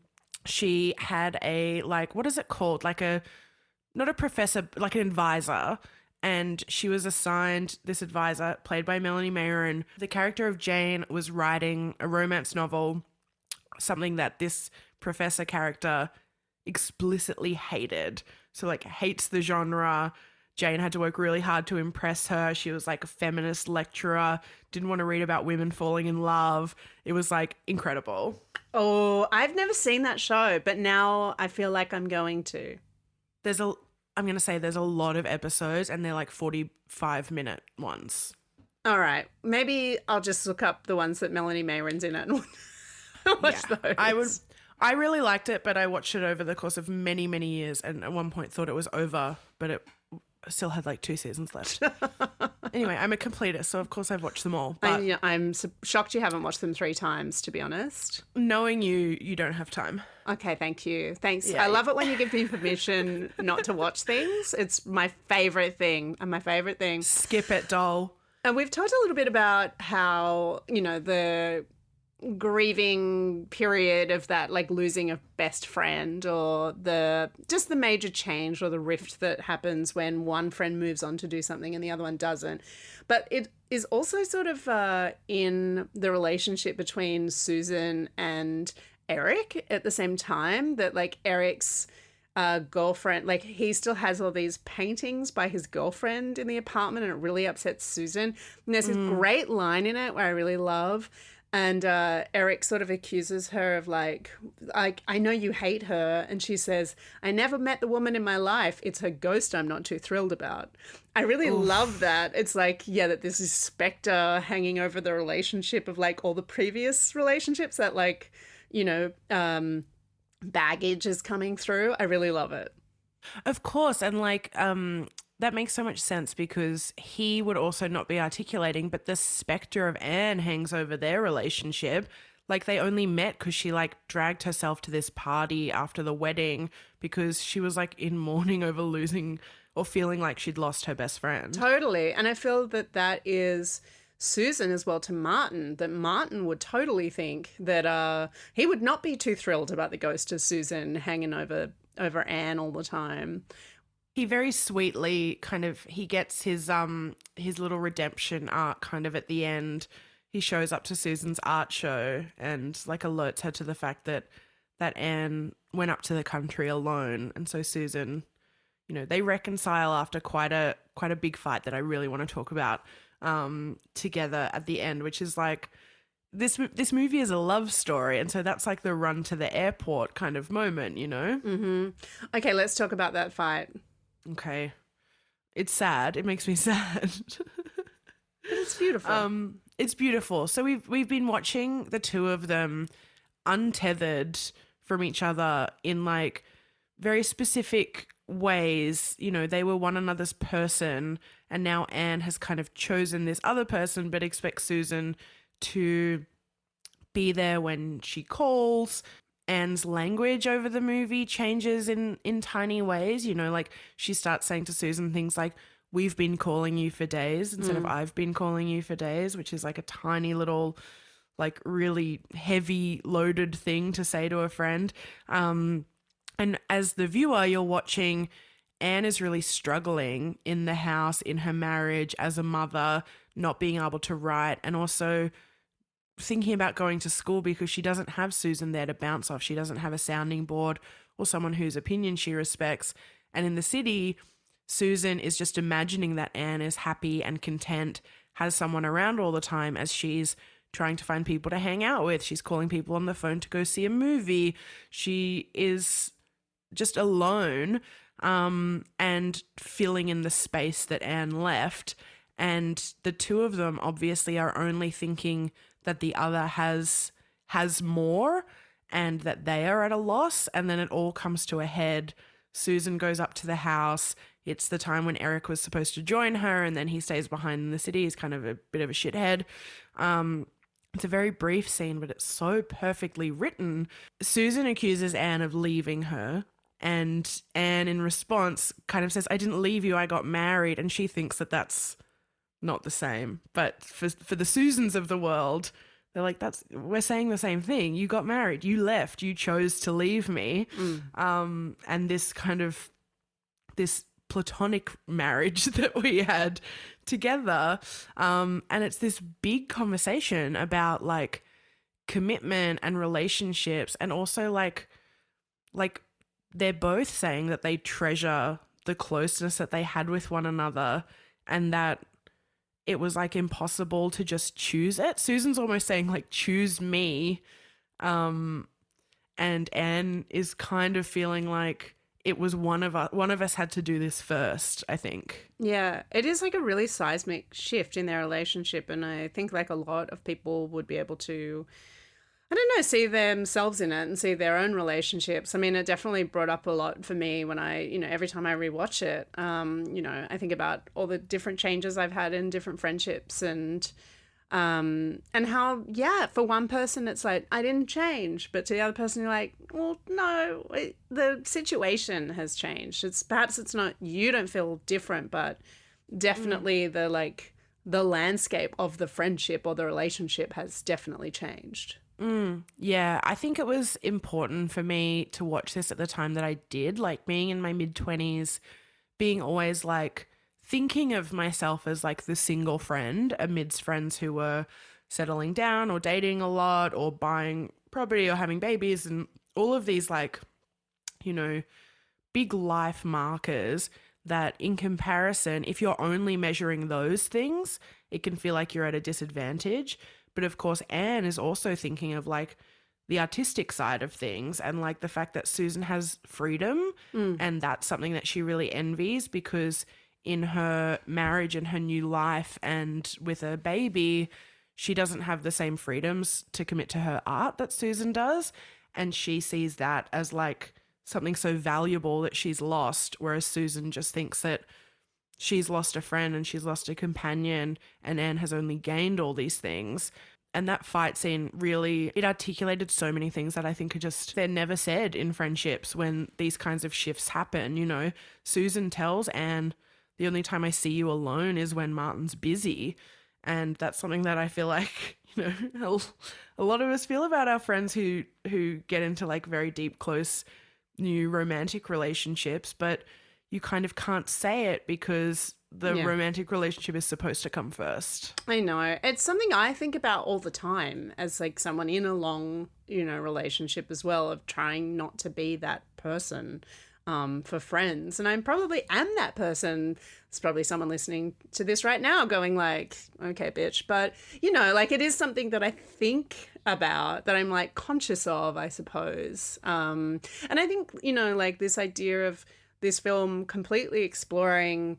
she had a, like, what is it called? Like not a professor, like an advisor. And she was assigned this advisor, played by Melanie Mayron. The character of Jane was writing a romance novel, something that this professor character explicitly hated. So, like, hates the genre. Jane had to work really hard to impress her. She was like a feminist lecturer, didn't want to read about women falling in love. It was like incredible. Oh, I've never seen that show, but now I feel like I'm going to. I'm going to say there's a lot of episodes and they're like 45-minute ones. All right. Maybe I'll just look up the ones that Melanie Mayron's in it and watch those. I really liked it, but I watched it over the course of many, many years and at one point thought it was over, but it still had like 2 seasons left. Anyway, I'm a completist, so of course I've watched them all. But I'm shocked you haven't watched them 3 times, to be honest. Knowing you don't have time. Okay, thank you. Thanks. Yeah. I love it when you give me permission not to watch things. It's my favourite thing. And my favourite thing. Skip it, doll. And we've talked a little bit about how, the grieving period of that, like losing a best friend, or the major change or the rift that happens when one friend moves on to do something and the other one doesn't. But it is also sort of in the relationship between Susan and Eric at the same time, that like Eric's girlfriend, like he still has all these paintings by his girlfriend in the apartment, and it really upsets Susan. And there's this great line in it where I really love. And Eric sort of accuses her of like, I know you hate her. And she says, I never met the woman in my life. It's her ghost I'm not too thrilled about. I really love that. It's like, that this is specter hanging over the relationship of like all the previous relationships that like, baggage is coming through. I really love it. Of course. And like, that makes so much sense because he would also not be articulating, but the specter of Anne hangs over their relationship. Like they only met because she like dragged herself to this party after the wedding because she was like in mourning over losing or feeling like she'd lost her best friend. Totally. And I feel that is Susan as well to Martin, that Martin would totally think that he would not be too thrilled about the ghost of Susan hanging over Anne all the time. He very sweetly he gets his little redemption arc kind of at the end. He shows up to Susan's art show and like alerts her to the fact that Anne went up to the country alone. And so Susan, they reconcile after quite a big fight that I really want to talk about together at the end, which is like this movie is a love story. And so that's like the run to the airport kind of moment, Mm-hmm. Okay, let's talk about that fight. Okay. It's sad. It makes me sad. But it's beautiful. It's beautiful. So we've been watching the two of them untethered from each other in like very specific ways. They were one another's person, and now Anne has kind of chosen this other person but expects Susan to be there when she calls. Anne's language over the movie changes in tiny ways. Like she starts saying to Susan things like, we've been calling you for days instead of I've been calling you for days, which is like a tiny little, like really heavy loaded thing to say to a friend. And as the viewer, you're watching Anne is really struggling in the house, in her marriage, as a mother, not being able to write, and also thinking about going to school because she doesn't have Susan there to bounce off. She doesn't have a sounding board or someone whose opinion she respects. And in the city, Susan is just imagining that Anne is happy and content, has someone around all the time as she's trying to find people to hang out with. She's calling people on the phone to go see a movie. She is just alone and filling in the space that Anne left. And the two of them obviously are only thinking that the other has more and that they are at a loss. And then it all comes to a head. Susan goes up to the house. It's the time when Eric was supposed to join her, and then he stays behind in the city. He's kind of a bit of a shithead. It's a very brief scene, but it's so perfectly written. Susan accuses Anne of leaving her, and Anne in response kind of says, I didn't leave you, I got married. And she thinks that that's not the same. But for the Susans of the world, They're like, we're saying the same thing. You got married, you left, you chose to leave me. And this kind of, this platonic marriage that we had together. And it's this big conversation about like commitment and relationships, and also like they're both saying that they treasure the closeness that they had with one another, and that it was like impossible to just choose it. Susan's almost saying like, choose me. And Anne is kind of feeling like it was one of us had to do this first, I think. Yeah, it is like a really seismic shift in their relationship. And I think like a lot of people would be able to, I don't know, see themselves in it and see their own relationships. I mean, it definitely brought up a lot for me when I, every time I rewatch it, I think about all the different changes I've had in different friendships, and how, yeah, for one person it's like, I didn't change, but to the other person you're like, well, no, the situation has changed. Perhaps it's not, you don't feel different, but definitely the landscape of the friendship or the relationship has definitely changed. Yeah, I think it was important for me to watch this at the time that I did, like being in my mid-20s, being always like thinking of myself as like the single friend amidst friends who were settling down or dating a lot or buying property or having babies, and all of these like, big life markers that in comparison, if you're only measuring those things, it can feel like you're at a disadvantage. But of course, Anne is also thinking of like the artistic side of things, and like the fact that Susan has freedom, and that's something that she really envies, because in her marriage and her new life and with a baby, she doesn't have the same freedoms to commit to her art that Susan does. And she sees that as like something so valuable that she's lost, whereas Susan just thinks that she's lost a friend and she's lost a companion, and Anne has only gained all these things. And that fight scene really, it articulated so many things that I think are just, they're never said in friendships when these kinds of shifts happen. Susan tells Anne, the only time I see you alone is when Martin's busy. And that's something that I feel like, a lot of us feel about our friends who get into like very deep, close, new romantic relationships, but you kind of can't say it because the romantic relationship is supposed to come first. I know. It's something I think about all the time as like someone in a long, relationship as well, of trying not to be that person for friends. And I probably am that person. There's probably someone listening to this right now going like, okay, bitch. But, like it is something that I think about, that I'm like conscious of, I suppose. And I think, like this idea of this film completely exploring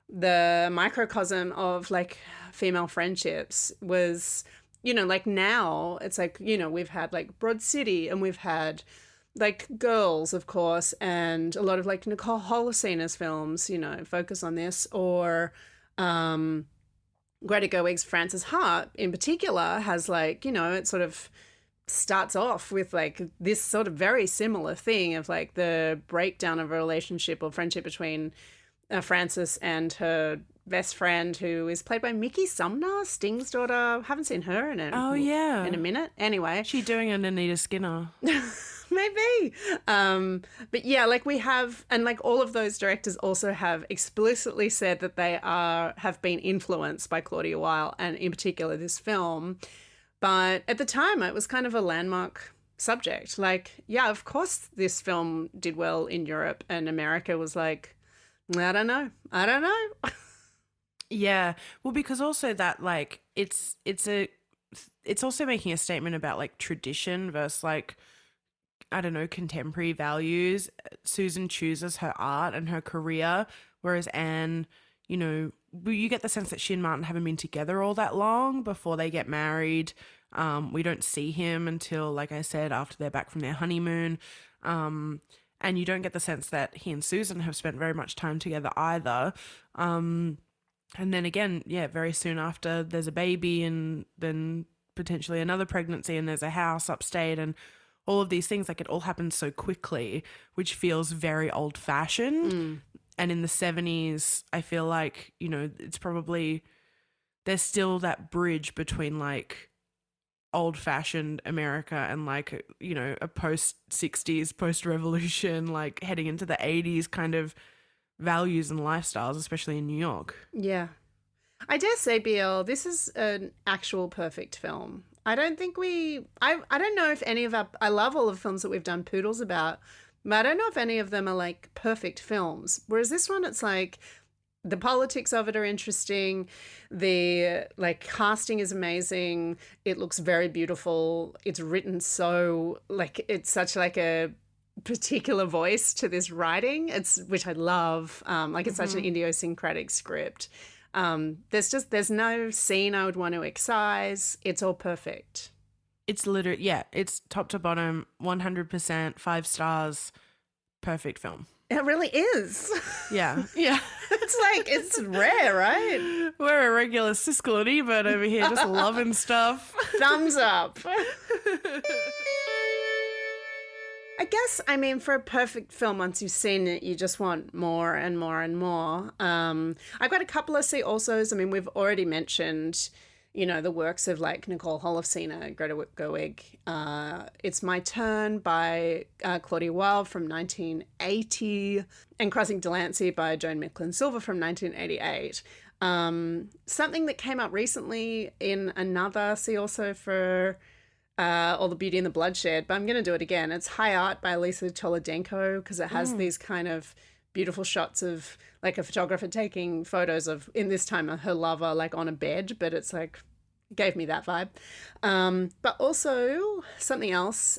the microcosm of like female friendships was, like now it's like, we've had like Broad City, and we've had like Girls, of course, and a lot of like Nicole Holoceno's films, focus on this, or Greta Gerwig's Frances Hart in particular has like, it sort of starts off with like this sort of very similar thing of like the breakdown of a relationship or friendship between Frances and her best friend, who is played by Mickey Sumner, Sting's daughter. Haven't seen her in a minute. Anyway, she doing an Anita Skinner. Maybe. But yeah, like we have, and like all of those directors also have explicitly said that they have been influenced by Claudia Weil, and in particular this film. But at the time, it was kind of a landmark subject. Like, yeah, of course this film did well in Europe, and America was like, I don't know. Yeah. Well, because also that like it's also making a statement about like tradition versus like, I don't know, contemporary values. Susan chooses her art and her career, whereas Anne, you get the sense that she and Martin haven't been together all that long before they get married. We don't see him until, like I said, after they're back from their honeymoon. And you don't get the sense that he and Susan have spent very much time together either. And then again, very soon after there's a baby, and then potentially another pregnancy, and there's a house upstate, and all of these things, like it all happens so quickly, which feels very old fashioned. And in the 70s, I feel like, it's probably, there's still that bridge between like old-fashioned America and like, you know, a post-60s, post-revolution, like heading into the 80s kind of values and lifestyles, especially in New York. Yeah. I dare say, BL, this is an actual perfect film. I don't think I don't know if any of I love all of the films that we've done Poodles about, but I don't know if any of them are like perfect films. Whereas this one, it's like the politics of it are interesting. The like casting is amazing. It looks very beautiful. It's written so like it's such like a particular voice to this writing. Which I love. Like it's such an idiosyncratic script. There's no scene I would want to excise. It's all perfect. It's literally, yeah, it's top to bottom, 100%, 5 stars, perfect film. It really is. Yeah. Yeah. It's rare, right? We're a regular Siskel and Ebert over here just loving stuff. Thumbs up. I guess, I mean, for a perfect film, once you've seen it, you just want more and more and more. I've got a couple of see alsos. I mean, we've already mentioned, you know, the works of like Nicole Holofcener, Greta Gerwig. It's My Turn by Claudia Wilde from 1980 and Crossing Delancey by Joan Micklin Silver from 1988. Something that came up recently in another see also for All the Beauty and the Bloodshed, but I'm going to do it again. It's High Art by Lisa Cholodenko because it has these kind of beautiful shots of like a photographer taking photos of, in this time, her lover like on a bed, but it's like, gave me that vibe. But also something else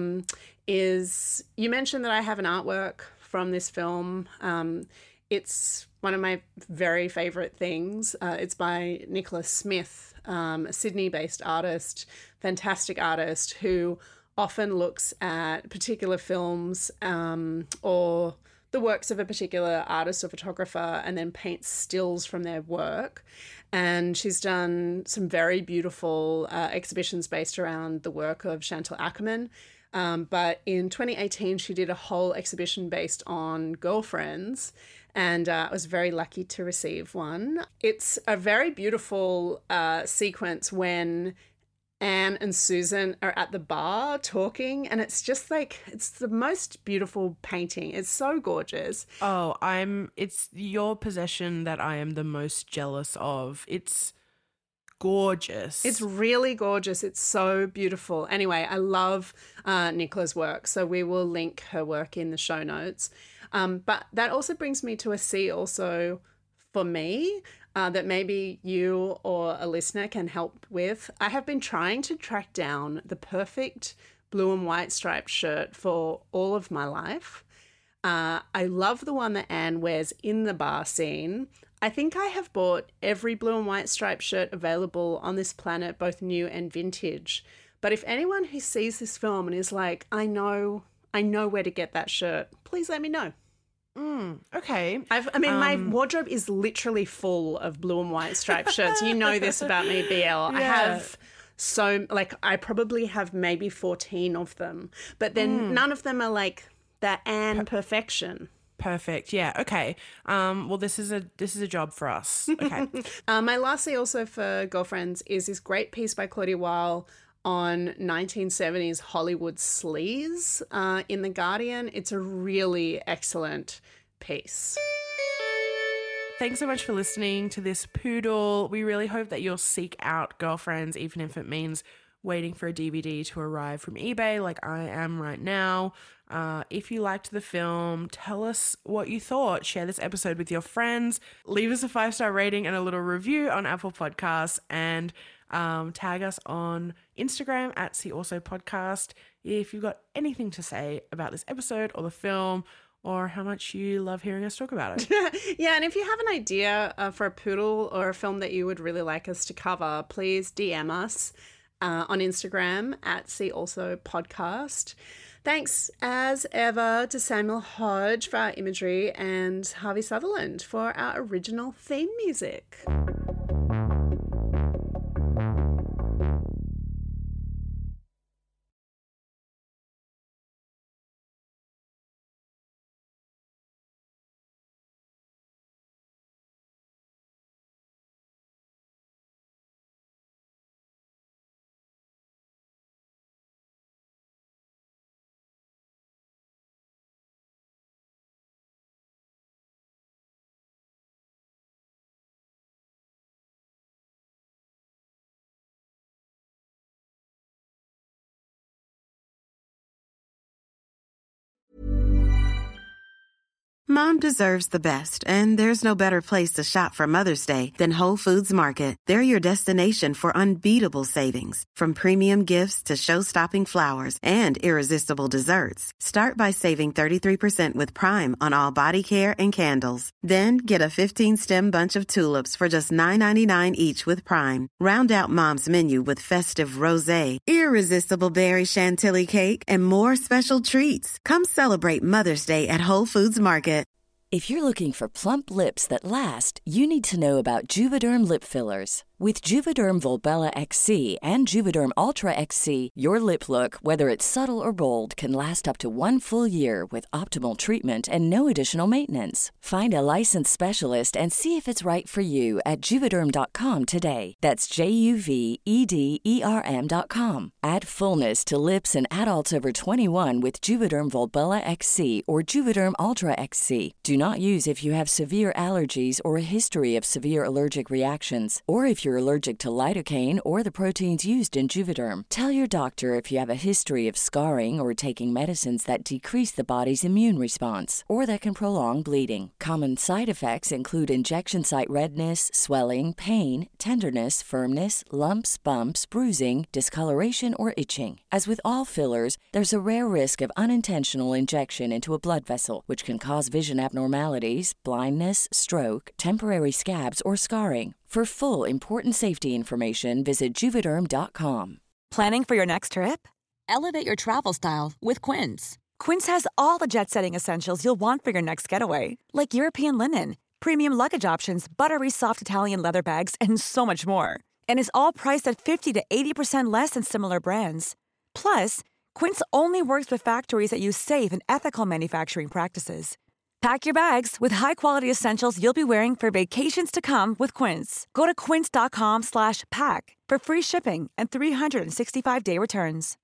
is, you mentioned that I have an artwork from this film. It's one of my very favorite things. It's by Nicholas Smith, a Sydney-based artist, fantastic artist who often looks at particular films or the works of a particular artist or photographer and then paints stills from their work. And she's done some very beautiful exhibitions based around the work of Chantal Akerman. But in 2018, she did a whole exhibition based on girlfriends, and I was very lucky to receive one. It's a very beautiful sequence when Anne and Susan are at the bar talking, and it's just like, it's the most beautiful painting. It's so gorgeous. Oh, it's your possession that I am the most jealous of. It's gorgeous. It's really gorgeous. It's so beautiful. Anyway, I love Nicola's work, so we will link her work in the show notes. But that also brings me to a C also for me that maybe you or a listener can help with. I have been trying to track down the perfect blue and white striped shirt for all of my life. I love the one that Anne wears in the bar scene. I think I have bought every blue and white striped shirt available on this planet, both new and vintage. But if anyone who sees this film and is like, I know where to get that shirt, please let me know. Okay. My wardrobe is literally full of blue and white striped shirts. You know this about me, BL. Yeah. I have I probably have maybe 14 of them, but then none of them are like that Anne perfection. Perfect. Yeah. Okay. Well, this is a job for us. Okay. My last C also for girlfriends is this great piece by Claudia Weil on 1970s Hollywood sleaze in The Guardian. It's a really excellent piece. Thanks so much for listening to this poodle. We really hope that you'll seek out Girlfriends, even if it means waiting for a DVD to arrive from eBay like I am right now. If you liked the film, tell us what you thought. Share this episode with your friends. Leave us a 5-star rating and a little review on Apple Podcasts, and tag us on Instagram at See Also Podcast if you've got anything to say about this episode or the film, or how much you love hearing us talk about it. Yeah, and if you have an idea for a poodle or a film that you would really like us to cover, please DM us on Instagram at See Also Podcast. Thanks, as ever, to Samuel Hodge for our imagery and Harvey Sutherland for our original theme music. Mom deserves the best, and there's no better place to shop for Mother's Day than Whole Foods Market. They're your destination for unbeatable savings, from premium gifts to show-stopping flowers and irresistible desserts. Start by saving 33% with Prime on all body care and candles. Then get a 15-stem bunch of tulips for just $9.99 each with Prime. Round out Mom's menu with festive rosé, irresistible berry chantilly cake, and more special treats. Come celebrate Mother's Day at Whole Foods Market. If you're looking for plump lips that last, you need to know about Juvederm lip fillers. With Juvederm Volbella XC and Juvederm Ultra XC, your lip look, whether it's subtle or bold, can last up to 1 full year with optimal treatment and no additional maintenance. Find a licensed specialist and see if it's right for you at Juvederm.com today. That's JUVEDERM.com. Add fullness to lips in adults over 21 with Juvederm Volbella XC or Juvederm Ultra XC. Do not use if you have severe allergies or a history of severe allergic reactions, or if you're allergic to lidocaine or the proteins used in Juvederm. Tell your doctor if you have a history of scarring or taking medicines that decrease the body's immune response or that can prolong bleeding. Common side effects include injection site redness, swelling, pain, tenderness, firmness, lumps, bumps, bruising, discoloration, or itching. As with all fillers, there's a rare risk of unintentional injection into a blood vessel, which can cause vision abnormalities, blindness, stroke, temporary scabs, or scarring. For full, important safety information, visit Juvederm.com. Planning for your next trip? Elevate your travel style with Quince. Quince has all the jet-setting essentials you'll want for your next getaway, like European linen, premium luggage options, buttery soft Italian leather bags, and so much more. And is all priced at 50 to 80% less than similar brands. Plus, Quince only works with factories that use safe and ethical manufacturing practices. Pack your bags with high-quality essentials you'll be wearing for vacations to come with Quince. Go to quince.com/pack for free shipping and 365-day returns.